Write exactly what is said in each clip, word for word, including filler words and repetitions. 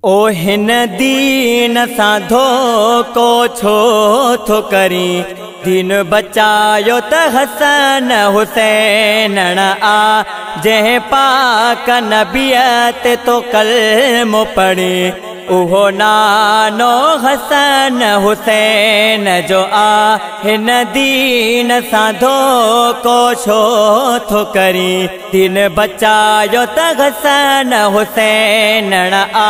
ओ हिन दीन सां धोखो छो थो करी। दीन बचायो त हसन हुसैन आ जंहिं पाक नबियत तो कलमो पढ़ी। उहो नानो हसन हुसैन जो आ हिन दीन सां धोखो छो थो करी। दीन बचायो त हसन हुसैन आ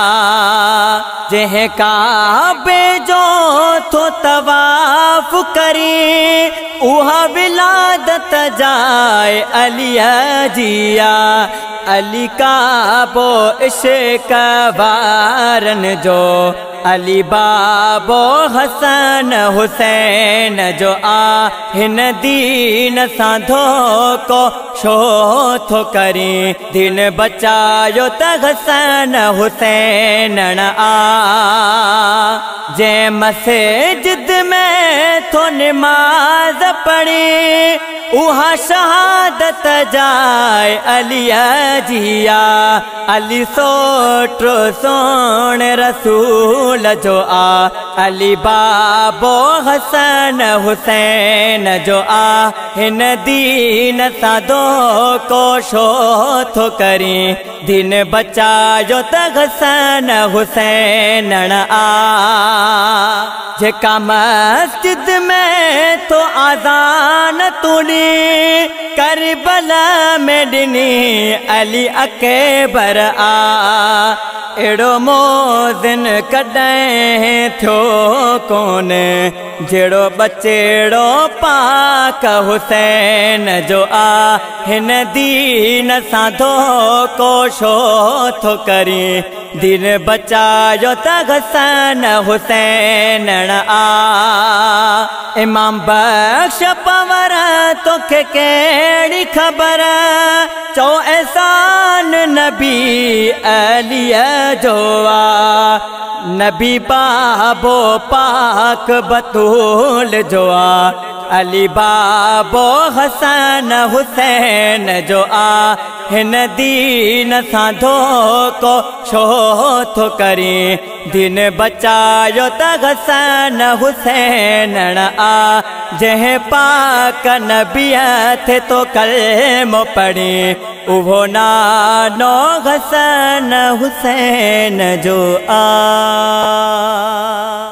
जंहिं काबे जो थो तवाफ करी। उहा विलादत जाए अलीअ जिया अली काबो इश्क वारन जो। अली बाबो हसन हुसैन जो आ हिन दीन सां धोखो छो थो करी। दीन बचायो त हसन हुसैन आ जंहिं मस्जिद में थो निमाज़ पढ़ी। उहा शहादत जाए अलीअ जिया अली सोटो सोण रसूल जो आ। अली बाबो हसन हुसैन जो आ हिन दीन सां धोखो छो थो करी। दीन बचायो त हसन हुसैन आ जेका मस्जिद में तो आज़ान तुड़ी। करबला में डिनी अली अकबर आ एड़ो मोज़िन कॾहिं थियो कोने जेड़ो बचेड़ो पाक हुसैन जो आ हिन दीन सां धोखो छो थो करी। दीन बचायो त हसन हुसैन आ इमाम बख्श पवर तोखे कहिड़ी ख़बर। चो एहसान नबी अलीअ जो आ नबी बाबो पाक बतूल जो आ। अली बाबो हसन हुसैन जो आ हिन दीन सां धोखो छो थो करी। दीन बचायो त हसन हुसैन आ जंहिं पाक नबियत तो कलमो पढ़ी। उहो नानो हसन हुसैन जो आ।